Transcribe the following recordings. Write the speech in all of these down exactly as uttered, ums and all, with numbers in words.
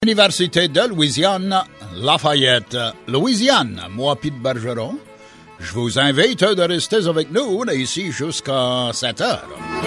Université de Louisiane, Lafayette, Louisiane. Moi, Pete Bergeron, je vous invite de rester avec nous ici jusqu'à sept heures.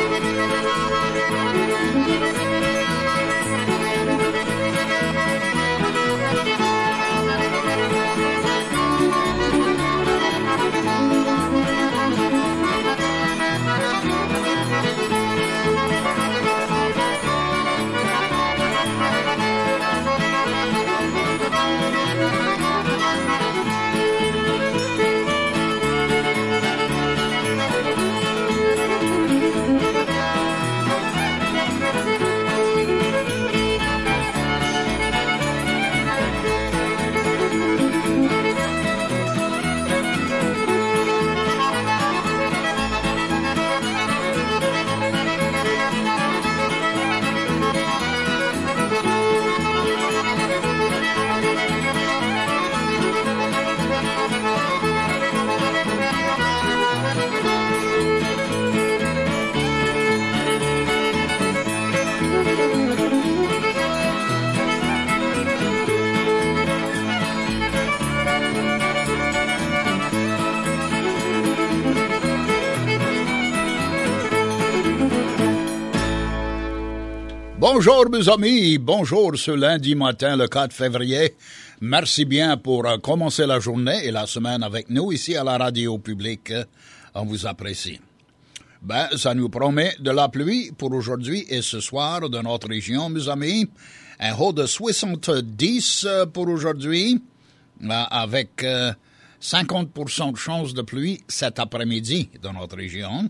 Bonjour mes amis, bonjour ce lundi matin le quatre février. Merci bien pour uh, commencer la journée et la semaine avec nous ici à la radio publique. On vous apprécie. Ben, ça nous promet de la pluie pour aujourd'hui et ce soir de notre région, mes amis. Un haut de soixante-dix pour aujourd'hui, avec uh, cinquante pour cent de chance de pluie cet après-midi dans notre région.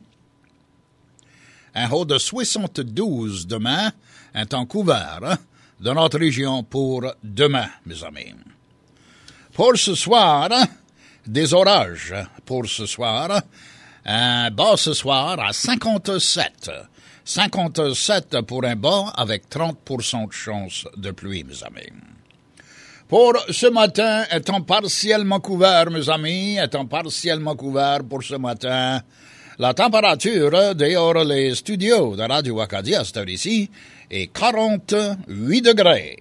Un haut de soixante-douze demain, un temps couvert hein, de notre région pour demain, mes amis. Pour ce soir, des orages. Pour ce soir, un bas ce soir à cinquante-sept. cinquante-sept pour un bas avec trente pour cent de chance de pluie, mes amis. Pour ce matin, un temps partiellement couvert, mes amis, un temps partiellement couvert pour ce matin. La température dehors les studios de Radio Acadia, à cette heure ici, est quarante-huit degrés.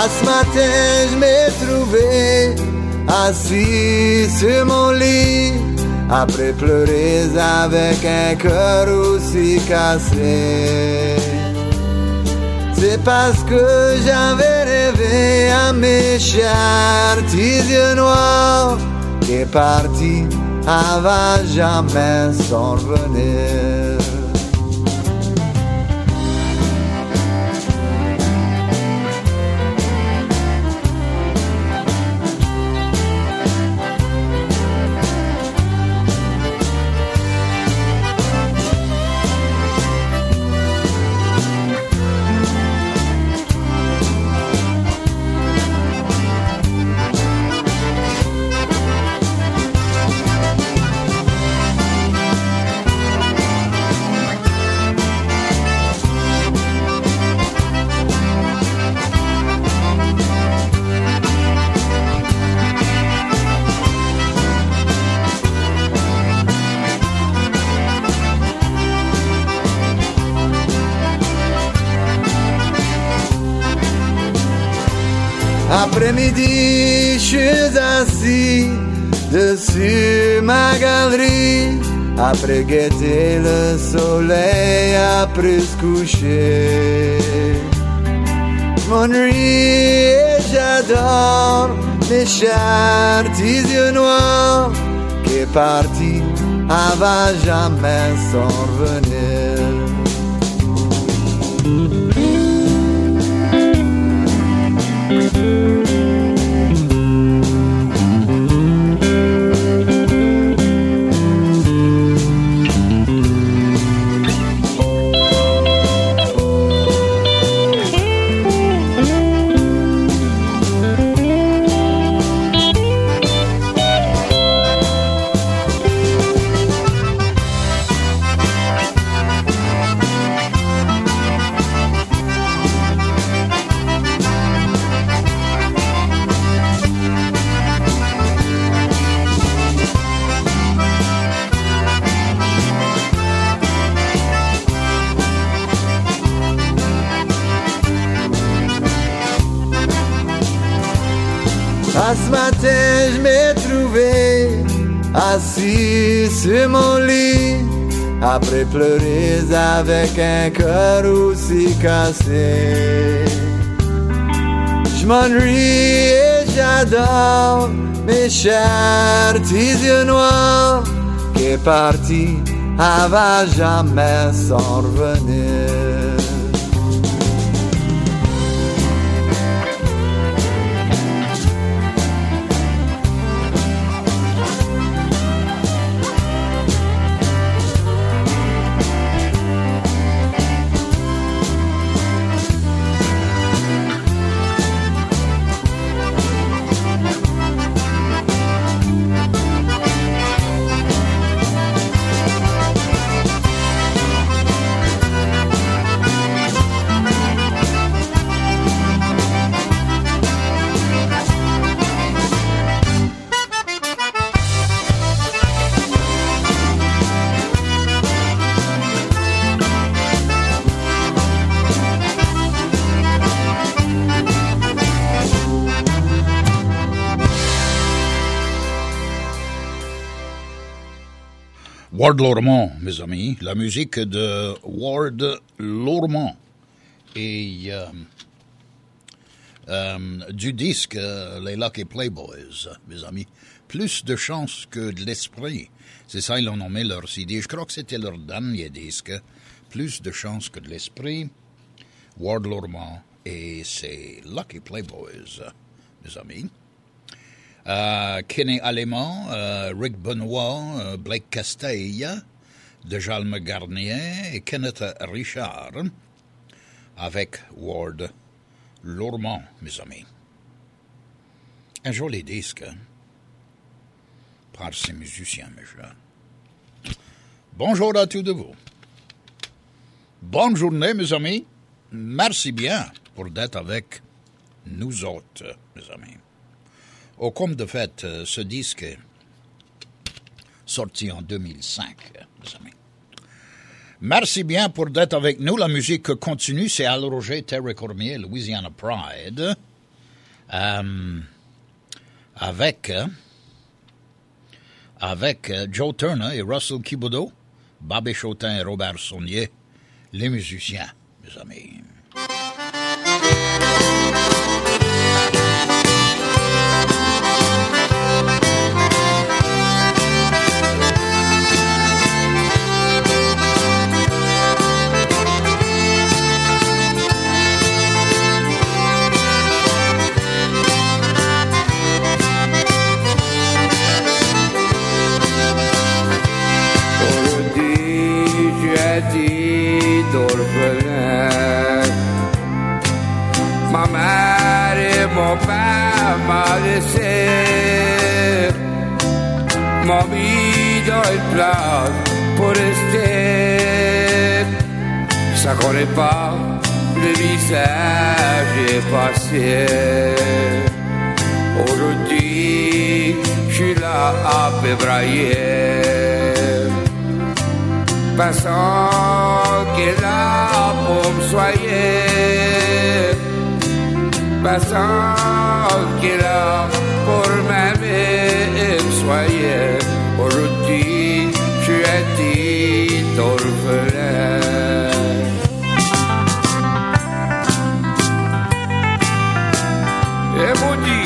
Ah, ce matin, je m'ai trouvé assis sur mon lit, après pleurer avec un cœur aussi cassé. C'est parce que j'avais rêvé à mes chers petits yeux noirs, qui est parti avant jamais s'en revenir. Après-midi, je suis assis dessus ma galerie, après guetter le soleil, après se coucher. Je m'ennuie et j'adore mes chers petits yeux noirs, qui est parti avant jamais s'en revenir. Ah, ce matin, je m'ai trouvé assis sur mon lit, après pleurer avec un cœur aussi cassé. Je m'ennuie et j'adore mes chers petits yeux noirs, qui est parti avant jamais s'en revenir. Ward Lourmand, mes amis, la musique de Ward Lourmand et euh, euh, du disque euh, Les Lucky Playboys, mes amis. Plus de chance que de l'esprit. C'est ça, ils ont nommé leur C D. Je crois que c'était leur dernier disque. Plus de chance que de l'esprit. Ward Lourmand et ses Lucky Playboys, mes amis. Euh, Kenny Allemand, euh, Rick Benoit, euh, Blake Castell, Dejalme Garnier et Kenneth Richard, avec Ward Lourmand, mes amis. Un joli disque, hein, par ces musiciens, mes chers. Bonjour à tous de vous. Bonne journée, mes amis. Merci bien pour d'être avec nous autres, mes amis. Au comme de fait, ce disque sorti en deux mille cinq, mes amis. Merci bien pour d'être avec nous. La musique continue, c'est Al Roger, Terry Cormier, Louisiana Pride. Euh, avec euh, avec euh, Joe Turner et Russell Kibodo, Bobby Chotin et Robert Saunier, les musiciens, mes amis. Ma mère et mon père m'a laissé, m'ont mis dans une place pour rester. Ça connaît pas le visage effacé. Aujourd'hui, je suis là à pébrailler. Personne qui est là pour me soigner. Personne qui est là pour m'aimer et me soigner. Aujourd'hui, je suis un petit orphelin. Et maudit.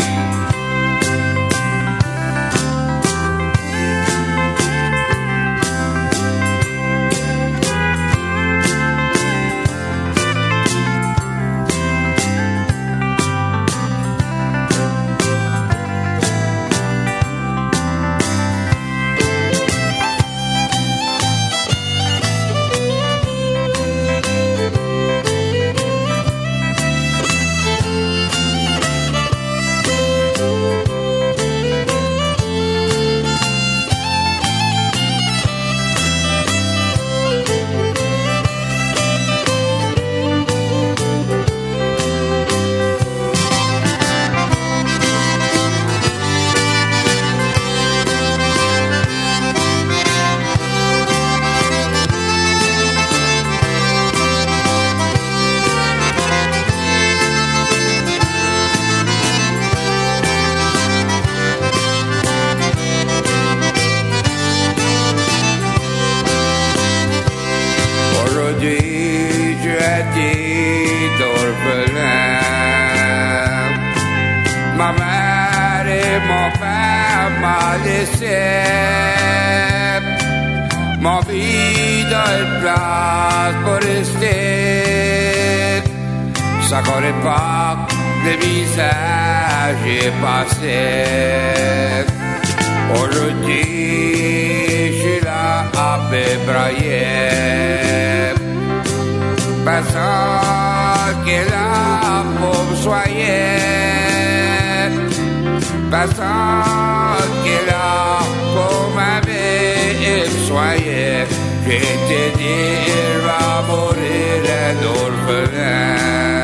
Ma mère et mon père m'a laissé, m'ont mis dans une place pour rester. Ça connaît pas le visage effacé. Aujourd'hui, je suis là à pébrailler. Personne qui est là pour me soigner. Personne qui est là pour m'aimer et me soigner. J'ai été dire va mourir un orphelin.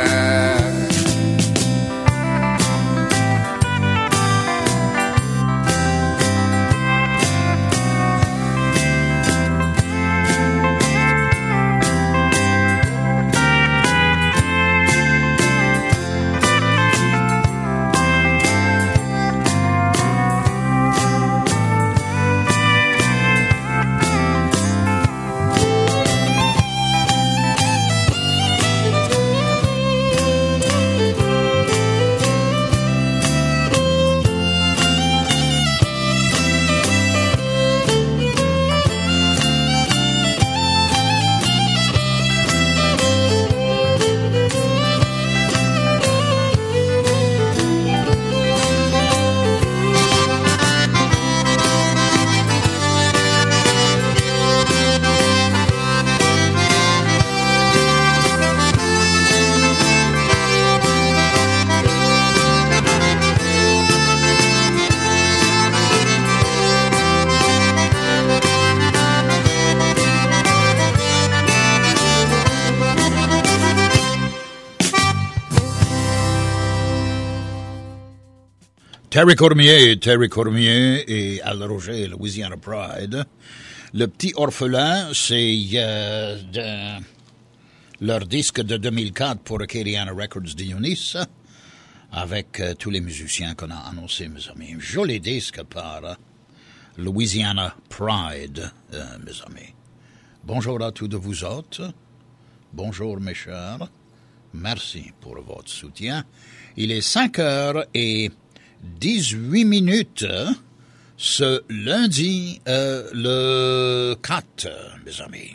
Terry Cormier, Terry Cormier et Al Roger, Louisiana Pride. Le Petit Orphelin, c'est euh, de, leur disque de deux mille quatre pour Acadiana Records de Eunice. avec euh, tous les musiciens qu'on a annoncés, mes amis. Joli disque par euh, Louisiana Pride, euh, mes amis. Bonjour à tous de vous autres. Bonjour, mes chers. Merci pour votre soutien. Il est cinq heures et dix-huit minutes ce lundi, euh, le quatre, mes amis.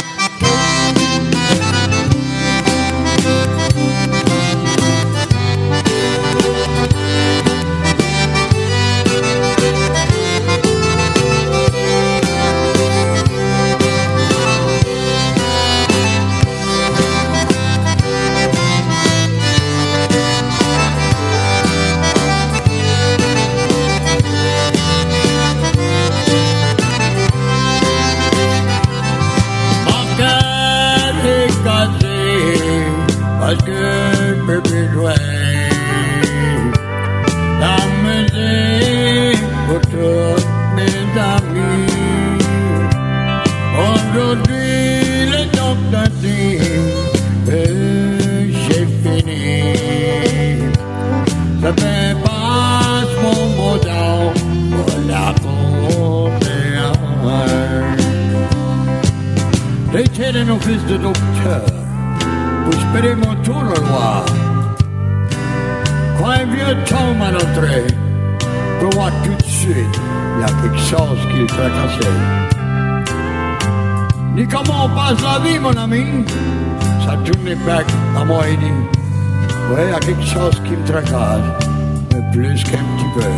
Parce que peut plus jouer la musique pour tous mes amis. Aujourd'hui, le docteur dit que j'ai fini. Ça fait pas mon mot d'or pour la compréhension. J'étais un office de docteur. Pour espérer mon tour au roi. Quand un vieux tombe à l'entrée, je vois tout de suite, il y a quelque chose qui est tracassé. Dis comment on passe la vie, mon ami? Ça tourne les becs à moi et dit, ouais, il y a quelque chose qui me tracasse, mais plus qu'un petit peu.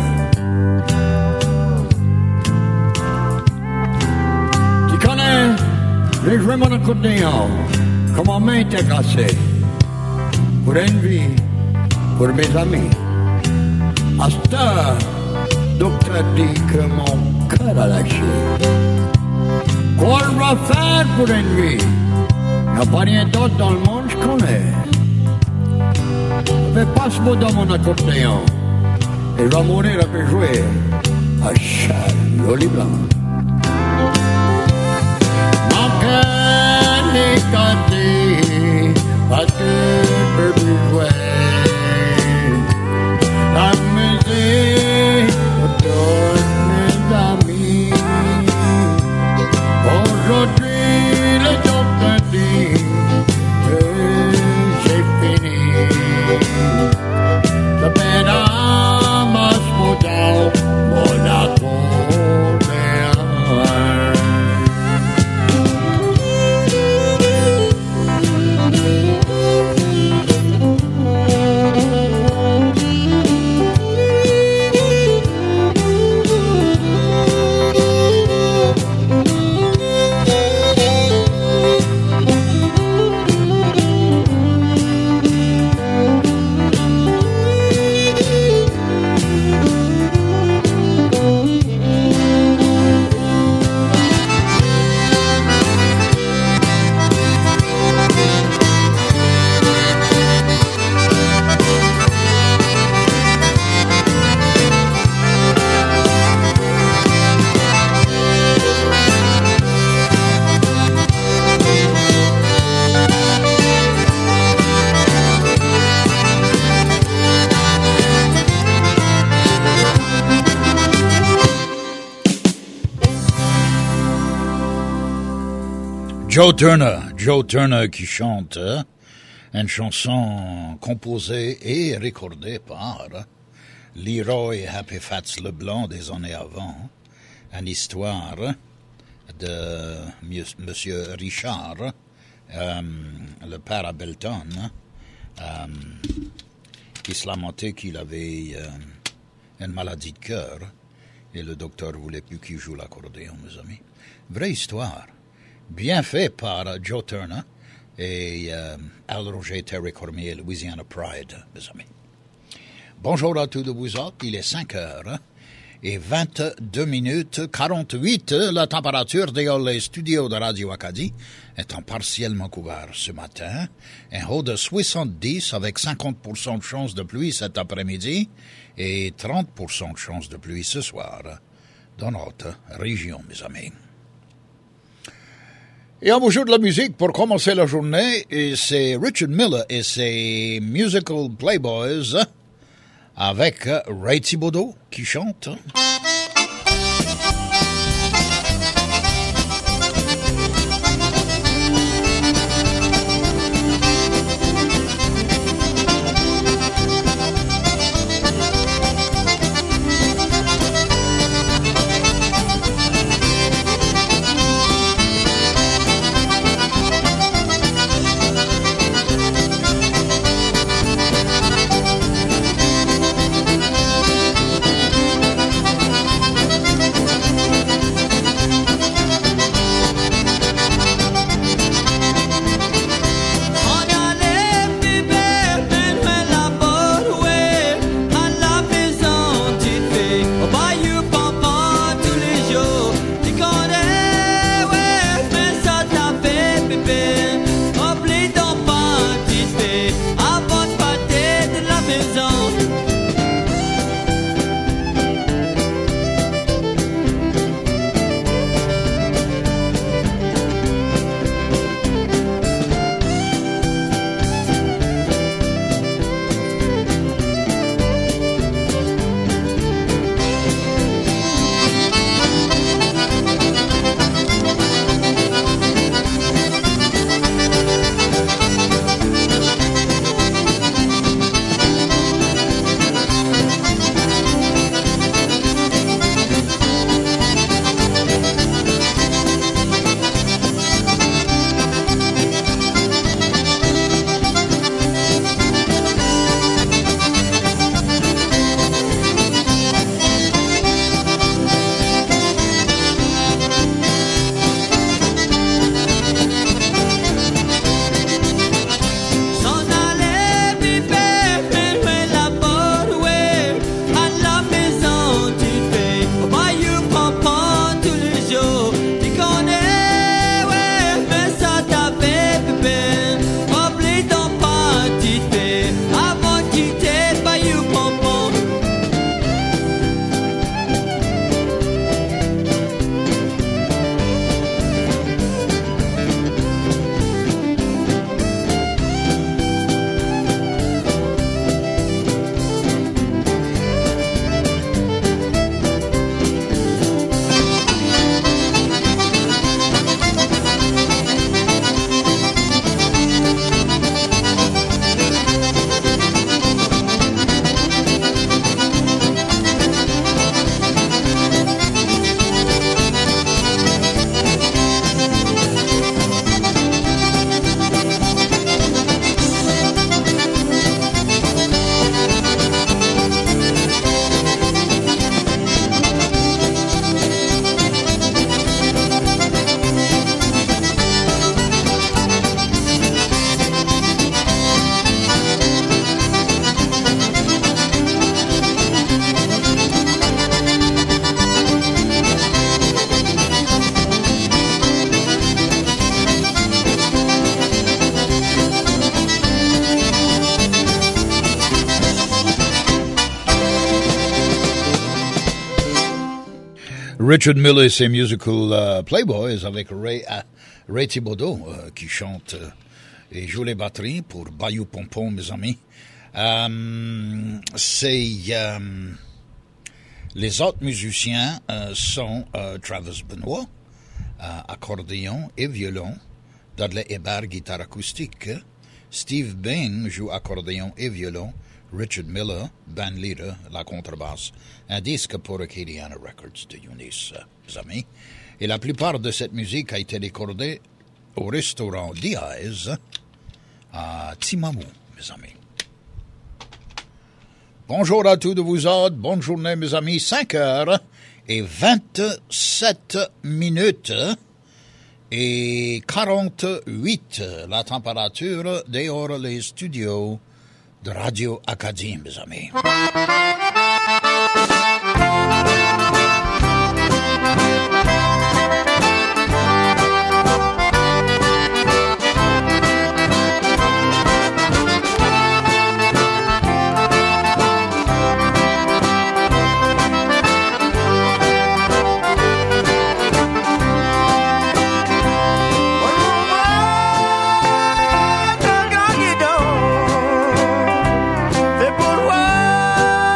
Tu connais, j'ai joué mon accordéon. Comment main était cassée, pour une vie, pour mes amis. À cette heure, docteur dit que mon cœur a lâché. Quoi on va faire pour une vie? Il n'y a pas rien d'autre dans le monde, je connais. Je vais pas ce mot dans mon accordéon. Et je vais mourir avec jouer à Charles Blanc. Mon cœur est cassé. Parce que je peux plus jouer la musique pour tous mes amis. Aujourd'hui, le docteur dit que j'ai fini. Ça fait dans ma smouton, mon accordéon. Joe Turner, Joe Turner qui chante une chanson composée et recordée par Leroy Happy Fats Leblanc des années avant, une histoire de Monsieur Richard, euh, le père à Belton, euh, qui se lamentait qu'il avait euh, une maladie de cœur et le docteur voulait plus qu'il joue l'accordéon, mes amis. Vraie histoire. Bien fait par Joe Turner et euh, Al Roger, Terry Cormier, Louisiana Pride, mes amis. Bonjour à tous de vous autres, il est cinq heures et vingt-deux minutes quarante-huit. La température dans les studios de Radio Acadie étant partiellement couvert ce matin. Un haut de soixante-dix avec cinquante pour cent de chance de pluie cet après-midi et trente pour cent de chance de pluie ce soir dans notre région, mes amis. Et on vous joue de la musique pour commencer la journée, et c'est Richard Miller et ses Musical Playboys avec Ray Thibodeau qui chante. Richard Miller et ses musical uh, Playboys avec Ray, uh, Ray Thibodeau uh, qui chante uh, et joue les batteries pour Bayou Pompon, mes amis. Um, c'est um, les autres musiciens uh, sont uh, Travis Benoit, uh, accordéon et violon, Dudley Hébert, guitare acoustique, Steve Bain joue accordéon et violon, Richard Miller, band leader, la contrebasse, un disque pour Acadiana Records de Eunice, mes amis. Et la plupart de cette musique a été recordée au restaurant Diaz à Timamu, mes amis. Bonjour à tous de vous autres, bonne journée mes amis, cinq heures et vingt-sept minutes et quarante-huit, la température dehors les studios de Radio Acadie, mes amis. C'est pour moi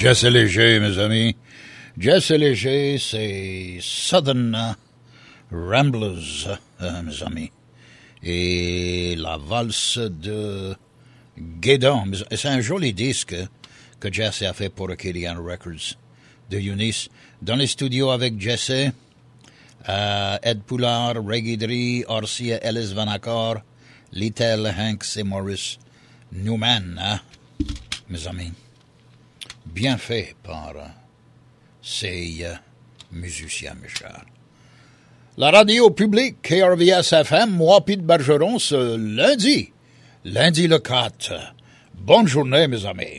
Jesse Léger, mes amis. Jesse Léger, c'est Southern Ramblers, euh, mes amis. Et la valse de Guédon. C'est un joli disque que Jesse a fait pour Acadian Records de Eunice. Dans les studios avec Jesse, euh, Ed Poulard, Ray Guidry, Orsia Ellis Vanacore, Little Hanks et Maurice Newman, hein, mes amis. Bien fait par euh, ces euh, musiciens, mes chers. La radio publique, K R V S F M, moi, Pete Bergeron, ce lundi, lundi le quatre. Bonne journée, mes amis.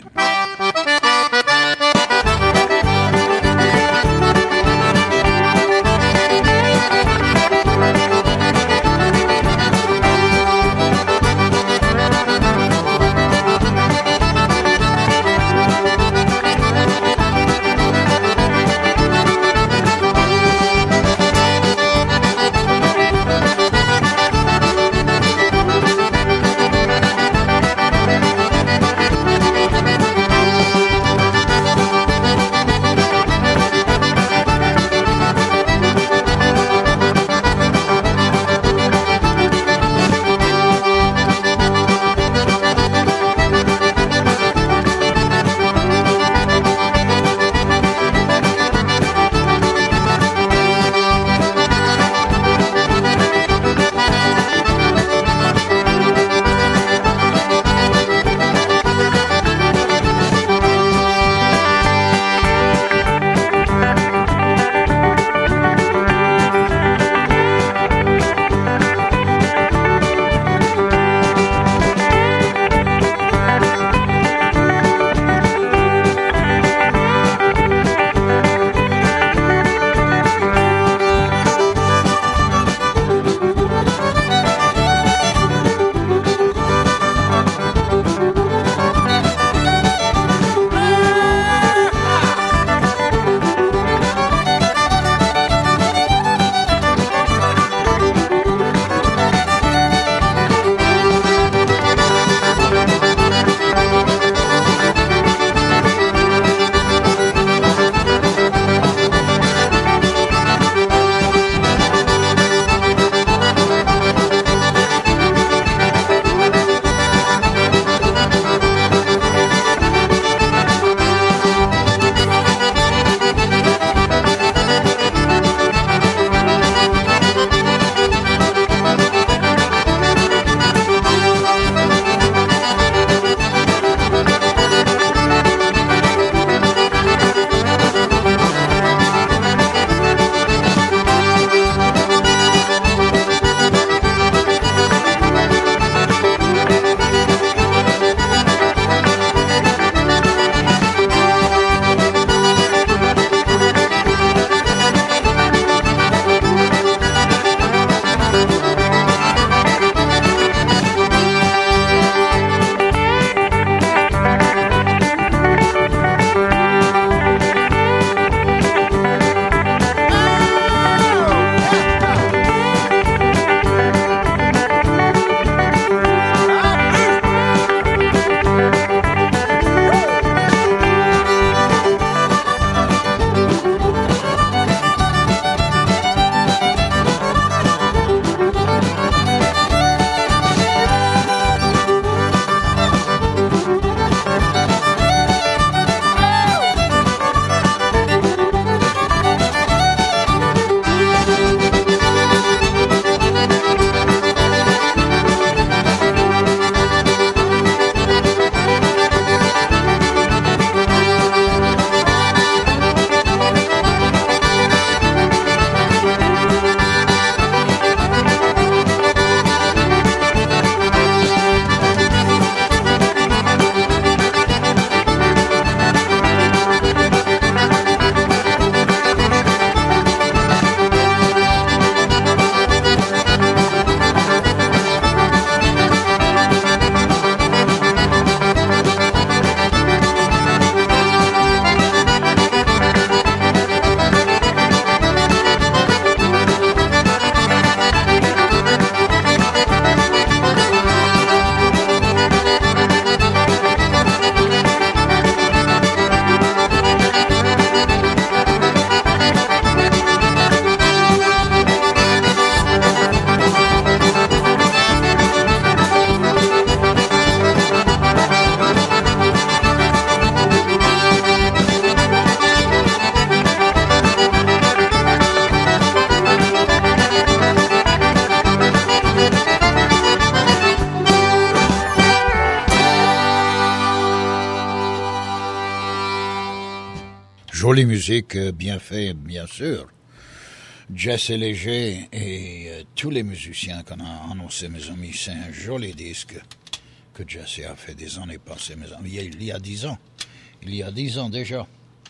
Jolie musique, bien fait, bien sûr. Jesse Léger et euh, tous les musiciens qu'on a annoncés, mes amis, c'est un joli disque que Jesse a fait des années passées, mes amis. Il y a dix ans. Il y a dix ans déjà.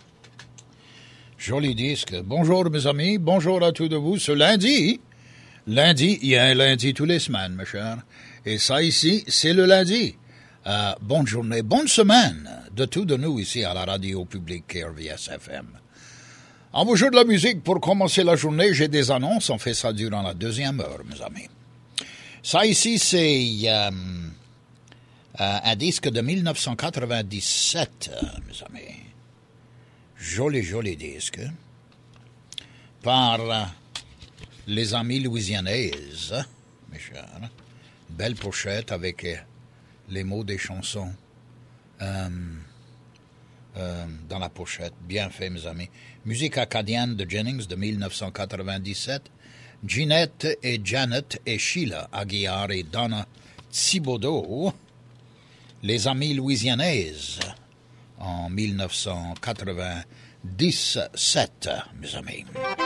Joli disque. Bonjour, mes amis. Bonjour à tous de vous. Ce lundi, lundi, il y a un lundi tous les semaines, mes chers. Et ça ici, c'est le lundi. Euh, bonne journée, bonne semaine de tous de nous ici à la radio publique K R V S F M. On vous joue de la musique pour commencer la journée. J'ai des annonces. On fait ça durant la deuxième heure, mes amis. Ça ici, c'est euh, euh, un disque de mille neuf cent quatre-vingt-dix-sept, euh, mes amis. Joli, joli disque. Par euh, les amis louisianaises, mes chers. Belle pochette avec euh, les mots des chansons euh, euh, dans la pochette. Bien fait, mes amis. Musique acadienne de Jennings de mille neuf cent quatre-vingt-dix-sept. Ginette et Janet et Sheila Aguiar et Donna Thibodeau. Les amis louisianaises en mille neuf cent quatre-vingt-dix-sept, mes amis.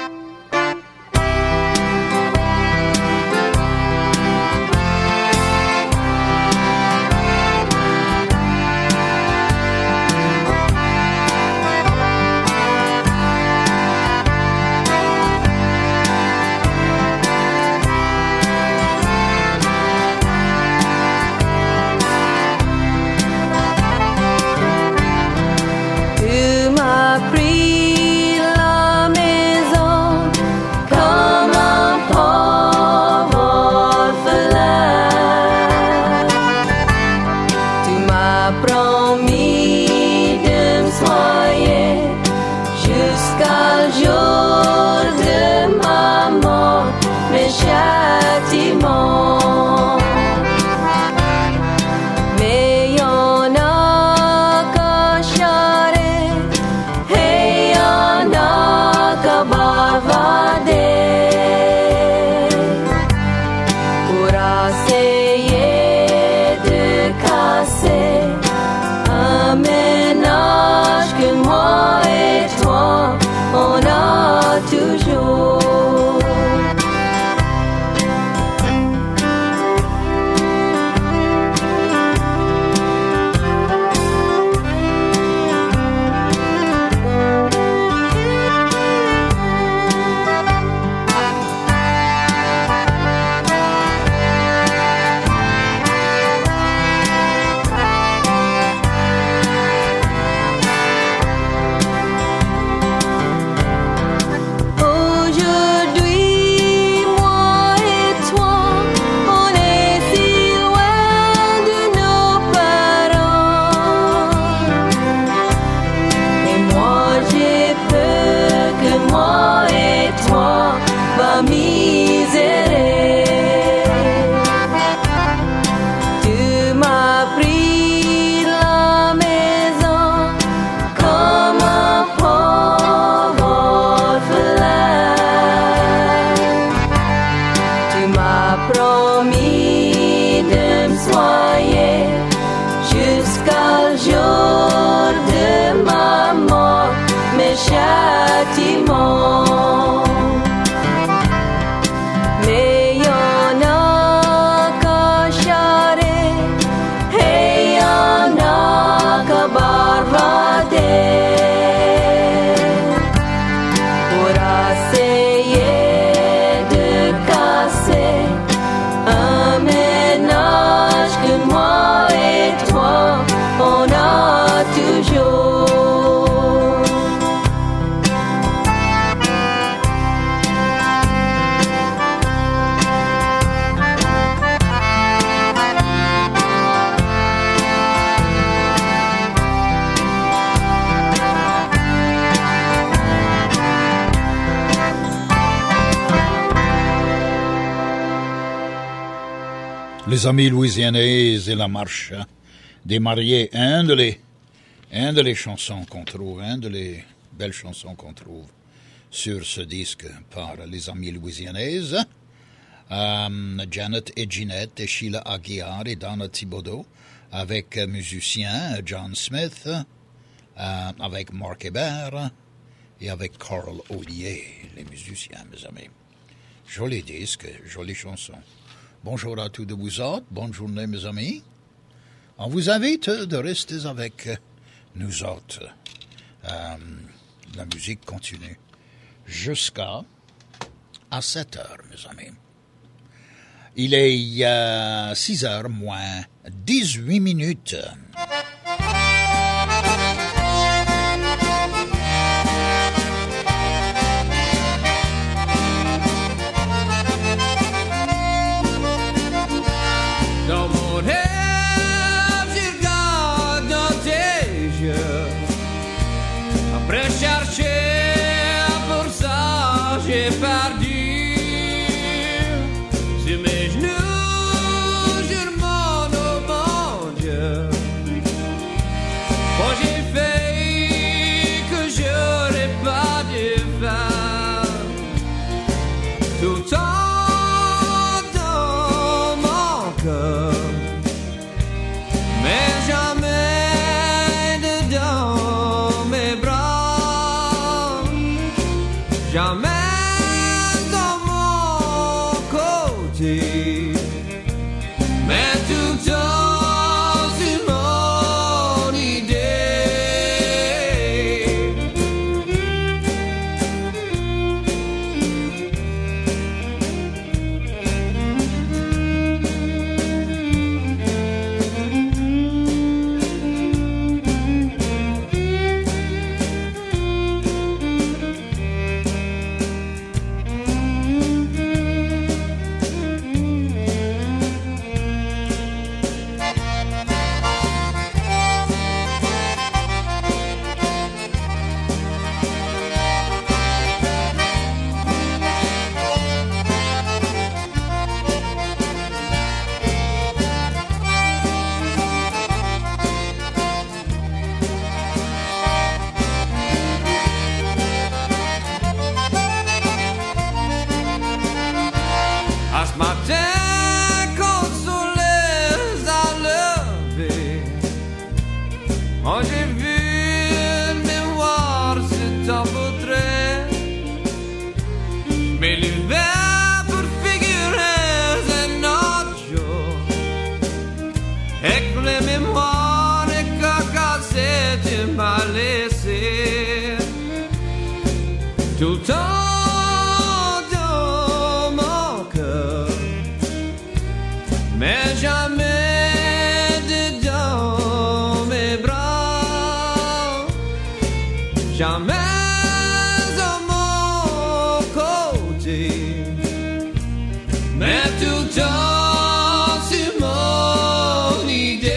Les amis louisianaises et la marche des mariés, un de les, un de les chansons qu'on trouve, un de les belles chansons qu'on trouve sur ce disque par les amis louisianaises. Um, Janet et Ginette et Sheila Aguiar et Donna Thibodeau, avec euh, musicien John Smith, euh, avec Mark Hébert, et avec Carl Audier, les musiciens, mes amis. Joli disque, jolie chanson. Bonjour à tous de vous autres, bonne journée, mes amis. On vous invite de rester avec nous autres. Euh, la musique continue jusqu'à à sept heures, mes amis. Il est euh, six heures moins dix-huit minutes. Dans mon rêve, je regarde dans tes yeux. Après chercher, pour ça j'ai perdu. Sur mes genoux, je demande au bon Dieu. Moi j'ai fait que j'aurais pas dû faire. Tout le temps. Mais jamais dedans mes bras, jamais dans mon côté, mais tout le temps sur mon idée. Tout le temps dans mon cœur, mais jamais dedans mes bras, jamais dans mon côté, mais tout le temps sur mon idée.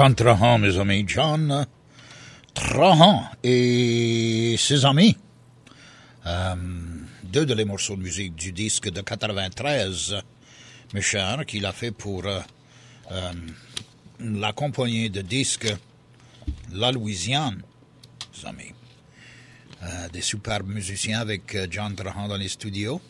John Trahan, mes amis. John Trahan et ses amis. Euh, deux de les morceaux de musique du disque de quatre-vingt-treize, mes chers, qu'il a fait pour euh, euh, la compagnie de disques La Louisiane, mes amis. Euh, des superbes musiciens avec euh, John Trahan dans les studios.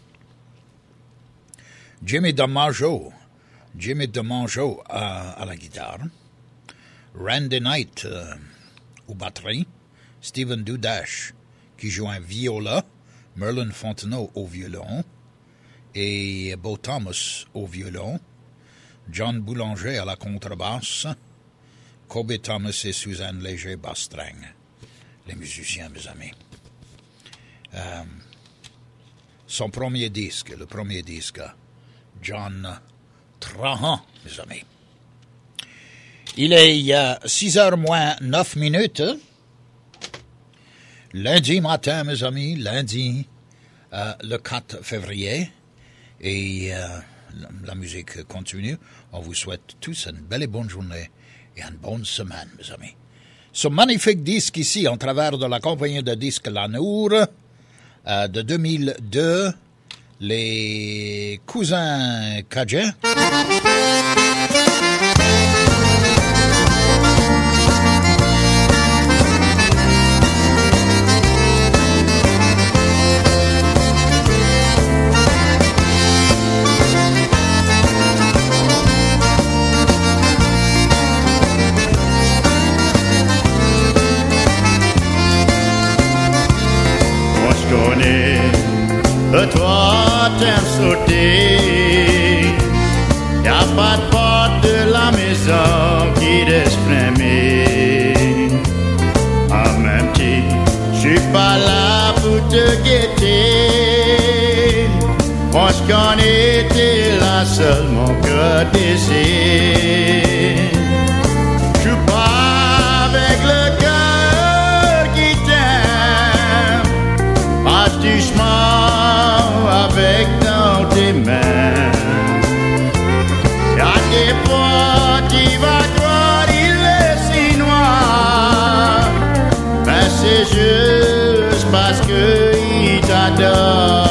Jimmy DiMaggio, Jimmy DiMaggio à, à la guitare. Randy Knight euh, aux batteries. Stephen Dudash qui joue un viola. Merlin Fontenot au violon. Et Beau Thomas au violon. John Boulanger à la contrebasse. Kobe Thomas et Suzanne Léger basse-string. Les musiciens, mes amis. Euh, son premier disque, le premier disque, John Trahan, mes amis. Il est il y a six heures moins neuf minutes. Lundi matin, mes amis, lundi, euh, le quatre février. Et euh, la, la musique continue. On vous souhaite tous une belle et bonne journée et une bonne semaine, mes amis. Ce magnifique disque ici, en travers de la compagnie de disques Lanour, euh, de deux mille deux, les cousins Cajun. Toi t'aimes sauter, y'a pas de porte de la maison qui laisse freiner. En même temps, j'suis pas là pour te guetter. Moi j'con était là seul mon cœur désire. J'suis pas avec le cœur qui t'aime, pas du chemin avec dans tes mains. Y'a des fois tu vas croire il est si noir, mais c'est juste parce que il t'adore.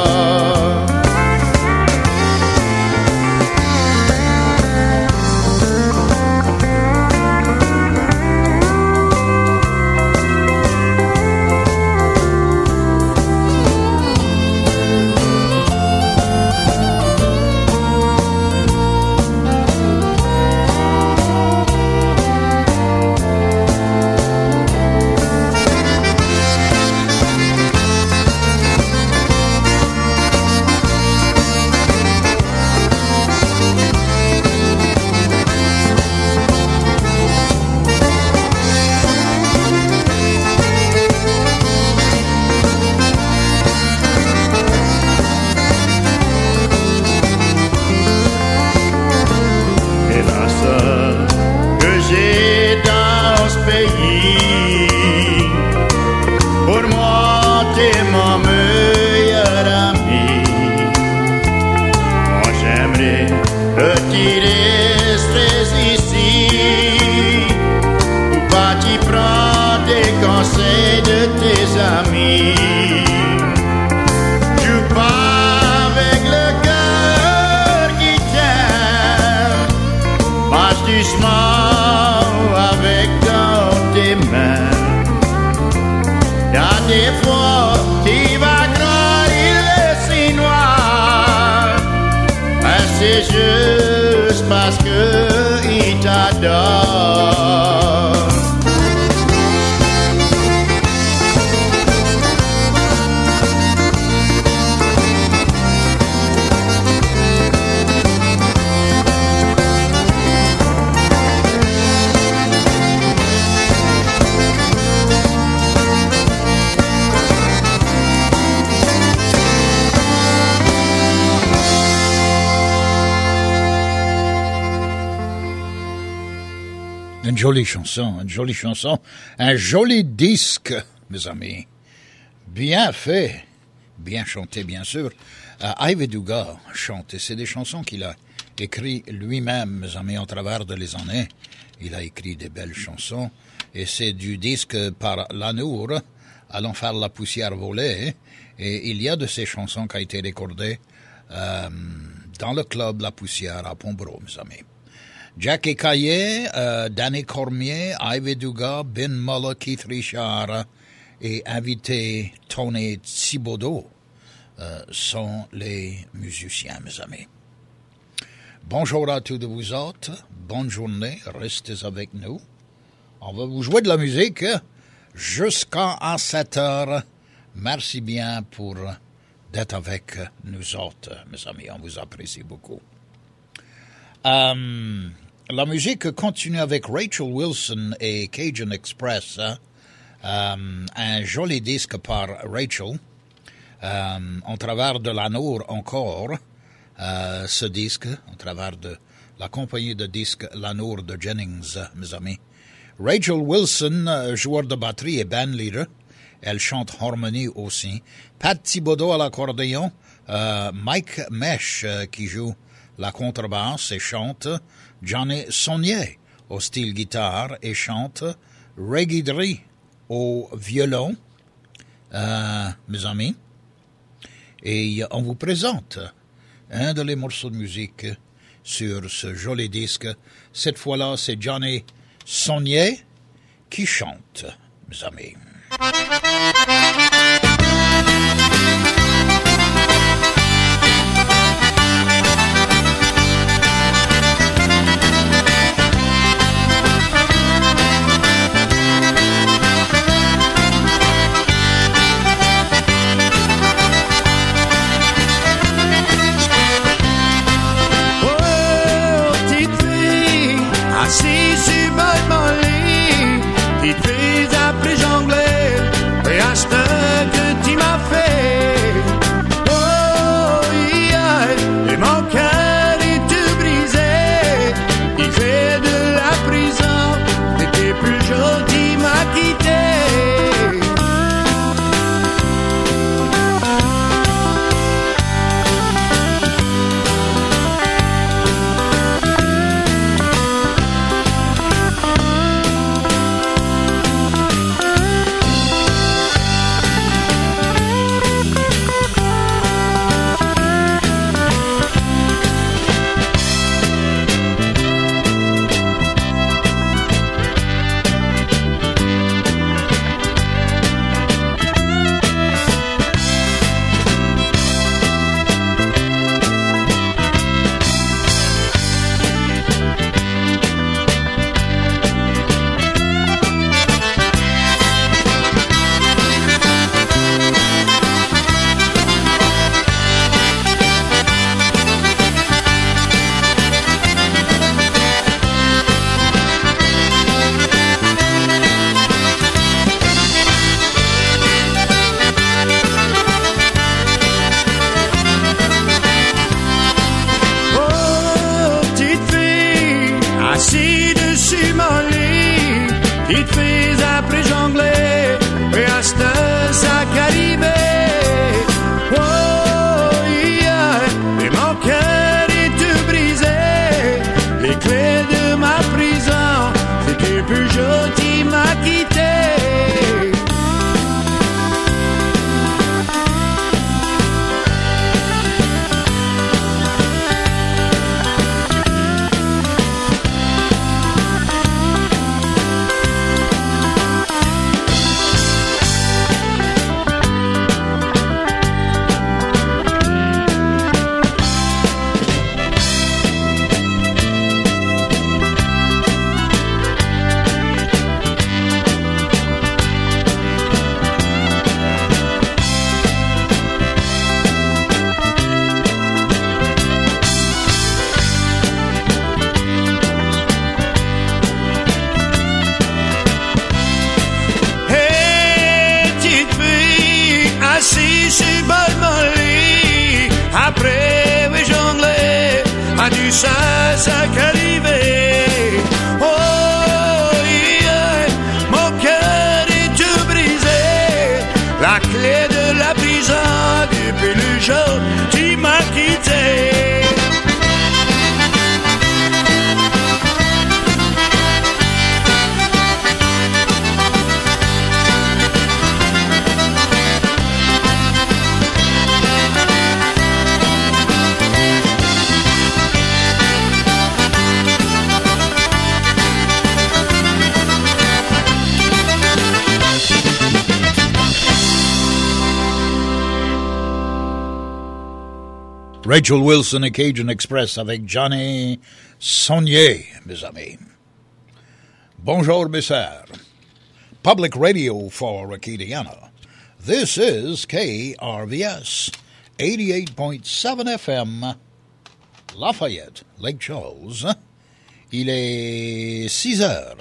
Une jolie chanson, une jolie chanson, un joli disque, mes amis. Bien fait, bien chanté, bien sûr. Euh, Ivy Dugas chante, et c'est des chansons qu'il a, écrit lui-même, mes amis, en travers de les années. Il a écrit des belles chansons. Et c'est du disque par Lanour, Allons faire la poussière voler. Et il y a de ces chansons qui ont été recordées euh, dans le club La Poussière à Pombro, mes amis. Jackie Caillé, euh, Danny Cormier, Ivy Dugas, Ben Muller, Keith Richard et invité Tony Thibodeau euh, sont les musiciens, mes amis. Bonjour à tous de vous autres, bonne journée, restez avec nous. On va vous jouer de la musique jusqu'à sept heures. Merci bien pour d'être avec nous autres, mes amis, on vous apprécie beaucoup. Euh, la musique continue avec Rachel Wilson et Cajun Express, hein? euh, un joli disque par Rachel, euh, en travers de Lanour encore, euh, ce disque, en travers de la compagnie de disques Lanour de Jennings, mes amis. Rachel Wilson, joueur de batterie et bandleader, elle chante harmonie aussi. Pat Thibodeau à l'accordéon, euh, Mike Mesh euh, qui joue la contrebasse et chante, Johnny Saunier au style guitare et chante, Ray Guidry au violon, euh, mes amis. Et on vous présente un de les morceaux de musique sur ce joli disque. Cette fois-là, c'est Johnny Saunier qui chante, mes amis. Assis sur mon lit, petite fille après jongler, et à ce que tu m'as fait. Oh, yeah, et mon cœur est tout brisé, il fait de la prison, t'étais plus jeune, tu m'as quitté. Ça, ça qu'arrivé. Oh, yeah, mon cœur est tout brisé. La clé de la prison, depuis le jour, tu m'as quitté. Rachel Wilson et Cajun Express avec Johnny Saunier, mes amis. Bonjour, mes sœurs. Public radio for Acadiana. This is K R V S, eighty-eight point seven F M, Lafayette, Lake Charles. Il est six heures.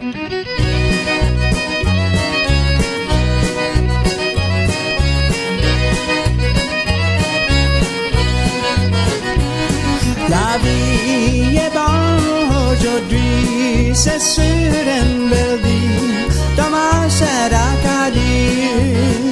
La vie est bonne aujourd'hui, c'est sûr.